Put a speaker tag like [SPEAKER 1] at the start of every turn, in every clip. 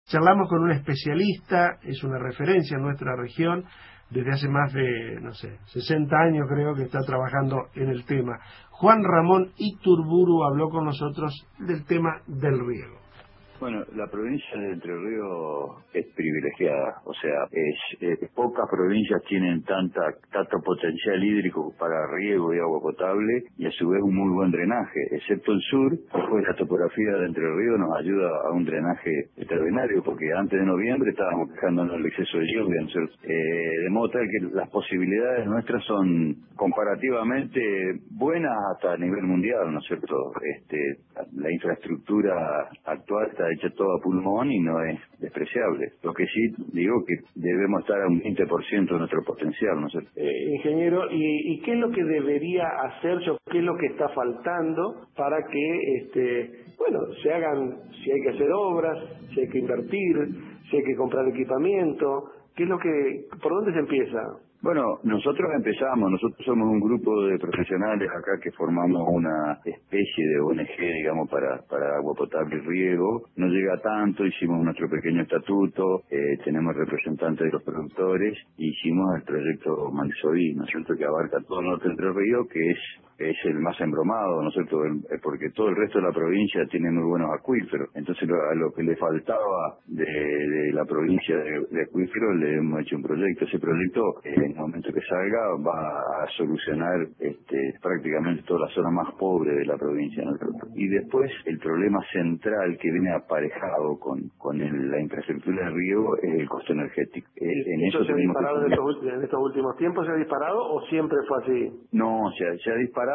[SPEAKER 1] Charlamos con un especialista, es una referencia en nuestra región, desde hace más de, 60 años creo que está trabajando en el tema. Juan Ramón Iturburu habló con nosotros del tema del riego.
[SPEAKER 2] Bueno, la provincia de Entre Ríos es privilegiada, o sea, pocas provincias tienen tanto potencial hídrico para riego y agua potable y a su vez un muy buen drenaje, excepto el sur, pues la topografía de Entre Ríos nos ayuda a un drenaje extraordinario, porque antes de noviembre estábamos quejándonos del exceso de lluvia, ¿no es cierto? De modo tal que las posibilidades nuestras son comparativamente buenas hasta a nivel mundial, ¿no es cierto? La infraestructura actual está hecha todo a pulmón y no es despreciable. Lo que sí digo que debemos estar a un 20% de nuestro potencial, ¿no es cierto?
[SPEAKER 1] Ingeniero, ¿y qué es lo que debería hacerse o qué es lo que está faltando para que, se hagan, si hay que hacer obras, si hay que invertir, si hay que comprar equipamiento? ¿Qué es lo que, por dónde se empieza?
[SPEAKER 2] Bueno, nosotros somos un grupo de profesionales acá que formamos una especie de ONG, digamos, para agua potable y riego. No llega tanto, hicimos nuestro pequeño estatuto, tenemos representantes de los productores, hicimos el proyecto Mansoí, ¿no es cierto?, que abarca todo el norte de Entre Ríos, que es el más embromado, ¿no es cierto?, porque todo el resto de la provincia tiene muy buenos acuíferos. Entonces a lo que le faltaba de la provincia de acuíferos le hemos hecho un proyecto. Ese proyecto, en el momento que salga, va a solucionar prácticamente toda la zona más pobre de la provincia, ¿no? Y después el problema central que viene aparejado con la infraestructura de riego es el costo energético.
[SPEAKER 1] ¿Eso se ha disparado en estos últimos tiempos? ¿Se ha disparado o siempre fue así?
[SPEAKER 2] No, se ha disparado.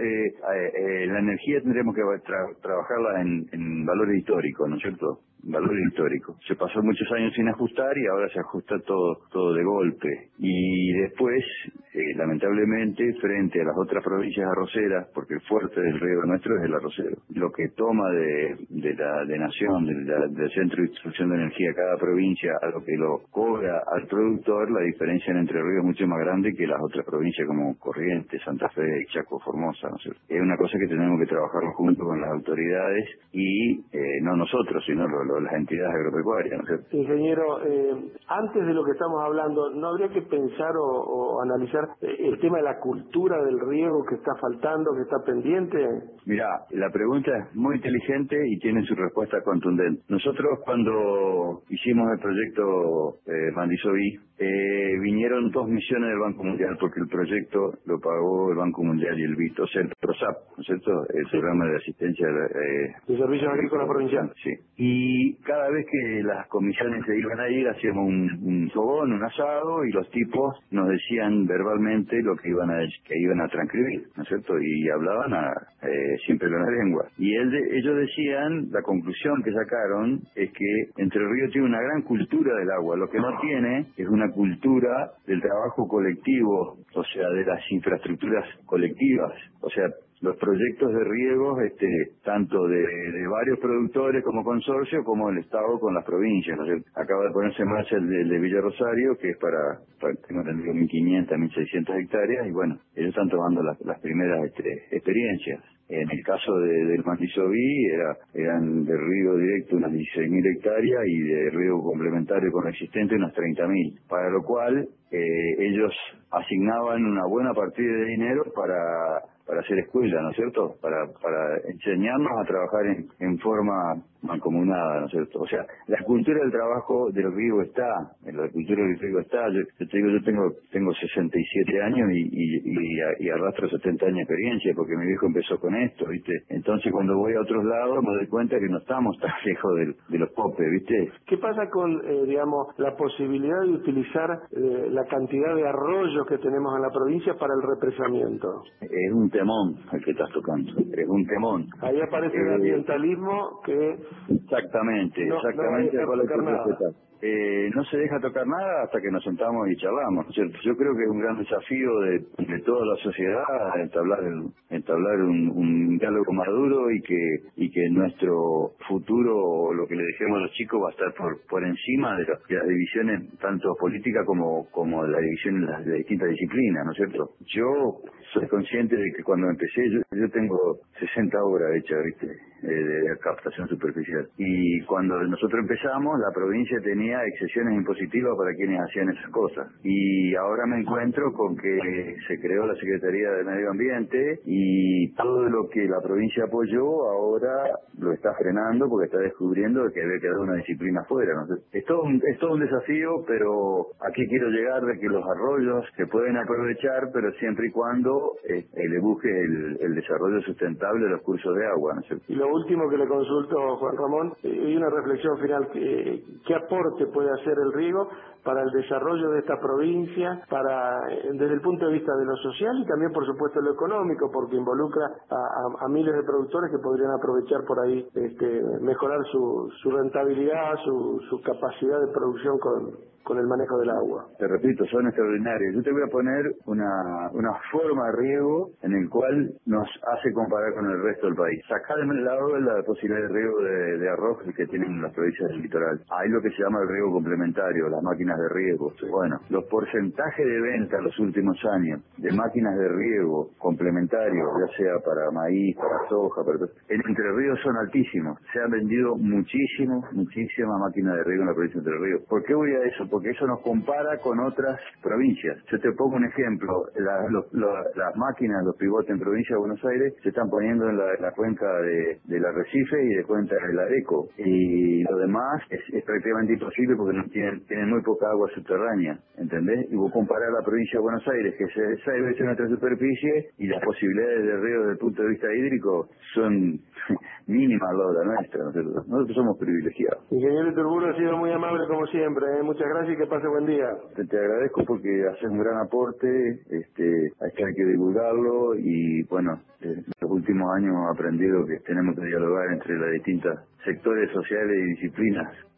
[SPEAKER 2] La energía tendremos que trabajarla en valores históricos, ¿no es cierto? Valor histórico. Se pasó muchos años sin ajustar y ahora se ajusta todo de golpe. Y después, lamentablemente, frente a las otras provincias arroceras, porque el fuerte del riego nuestro es el arrocero, lo que toma de nación, del centro de distribución de energía cada provincia, a lo que lo cobra al productor, la diferencia en Entre Ríos es mucho más grande que las otras provincias como Corrientes, Santa Fe, Chaco, Formosa, ¿no es cierto? Es una cosa que tenemos que trabajar junto con las autoridades y no nosotros, sino las entidades agropecuarias, ¿no es cierto?
[SPEAKER 1] Ingeniero, antes de lo que estamos hablando, ¿no habría que pensar o analizar el tema de la cultura del riego que está faltando, que está pendiente?
[SPEAKER 2] Mirá, la pregunta es muy inteligente y tiene su respuesta contundente. Nosotros cuando hicimos el proyecto Mandisoví, vinieron 2 misiones del Banco Mundial porque el proyecto lo pagó el Banco Mundial y el BIT, o sea, el PROSAP, ¿no es cierto? El programa de asistencia
[SPEAKER 1] de servicios agrícolas provinciales.
[SPEAKER 2] Sí. Y cada vez que las comisiones se iban a ir, hacíamos un fogón, un asado, y los tipos nos decían verbalmente lo que iban a transcribir, ¿no es cierto? Y hablaban siempre con la lengua. Y ellos decían, la conclusión que sacaron es que Entre Ríos tiene una gran cultura del agua, lo que no tiene es una cultura del trabajo colectivo, o sea, de las infraestructuras colectivas, o sea, los proyectos de riego, tanto de varios productores como consorcio, como el Estado con las provincias, ¿no? Acaba de ponerse en marcha el de Villa Rosario, que es para tengo entendido, 1.500, 1.600 hectáreas, y bueno, ellos están tomando las primeras experiencias. En el caso del Mandisoví eran de riego directo unas 16.000 hectáreas y de riego complementario con existente unas 30.000, para lo cual ellos asignaban una buena partida de dinero para hacer escuela, ¿no es cierto? Para enseñarnos a trabajar en forma mancomunada, ¿no es cierto? O sea, la cultura del trabajo del riego está, la cultura del riego está. Yo te digo, yo tengo 67 años y arrastro 70 años de experiencia porque mi viejo empezó con esto, ¿viste? Entonces cuando voy a otros lados me doy cuenta que no estamos tan lejos de los popes, ¿viste?
[SPEAKER 1] ¿Qué pasa con, la posibilidad de utilizar la cantidad de arroyos que tenemos en la provincia para el represamiento?
[SPEAKER 2] Es un temón el que estás tocando, es un temón.
[SPEAKER 1] Ahí aparece el ambientalismo que...
[SPEAKER 2] Exactamente,
[SPEAKER 1] no
[SPEAKER 2] no se deja tocar nada hasta que nos sentamos y charlamos, ¿no es cierto? Yo creo que es un gran desafío de toda la sociedad entablar un diálogo maduro y que nuestro futuro, lo que le dejemos a los chicos, va a estar por encima de las divisiones tanto políticas como la división en las distintas disciplinas, ¿no es cierto? Yo soy consciente de que cuando empecé, yo tengo 60 obras hechas, ¿viste? de captación superficial. Y cuando nosotros empezamos, la provincia tenía exenciones impositivas para quienes hacían esas cosas. Y ahora me encuentro con que se creó la Secretaría de Medio Ambiente y todo lo que la provincia apoyó ahora lo está frenando porque está descubriendo que había quedado una disciplina afuera, ¿no? Es todo un desafío, pero aquí quiero llegar de que los arroyos se pueden aprovechar, pero siempre y cuando le busque el desarrollo sustentable de los cursos de agua, ¿no es cierto?
[SPEAKER 1] Y lo último que le consulto, Juan Ramón, y una reflexión final, ¿qué aporte puede hacer el riego para el desarrollo de esta provincia, desde el punto de vista de lo social y también, por supuesto, lo económico, porque involucra a miles de productores que podrían aprovechar por ahí, mejorar su rentabilidad, su capacidad de producción con el manejo del agua?
[SPEAKER 2] Te repito, son extraordinarios. Yo te voy a poner una forma de riego en el cual nos hace comparar con el resto del país. Sacá del lado la posibilidad de riego de arroz que tienen las provincias del litoral. Hay lo que se llama el riego complementario, las máquinas de riego. Bueno, los porcentajes de venta en los últimos años de máquinas de riego complementario, ya sea para maíz, para soja, en Entre Ríos son altísimos. Se han vendido muchísimas máquinas de riego en la provincia de Entre Ríos. ¿Por qué voy a eso? Porque eso nos compara con otras provincias. Yo te pongo un ejemplo, las máquinas, los pivotes en provincia de Buenos Aires se están poniendo en la cuenca del Arrecife y de cuenca de la Areco, y lo demás es prácticamente imposible porque no tienen muy poca agua subterránea, ¿entendés? Y vos comparás la provincia de Buenos Aires, que es 6 veces nuestra superficie, y las posibilidades de riego desde el punto de vista hídrico son mínimas al lado de la nuestra, ¿no es cierto? Nosotros somos privilegiados.
[SPEAKER 1] Ingeniero Iturburu, ha sido muy amable como siempre, muchas gracias y que pase buen día.
[SPEAKER 2] Te agradezco porque haces un gran aporte, a esto hay que divulgarlo y bueno, en los últimos años hemos aprendido que tenemos que dialogar entre las distintas sectores sociales y disciplinas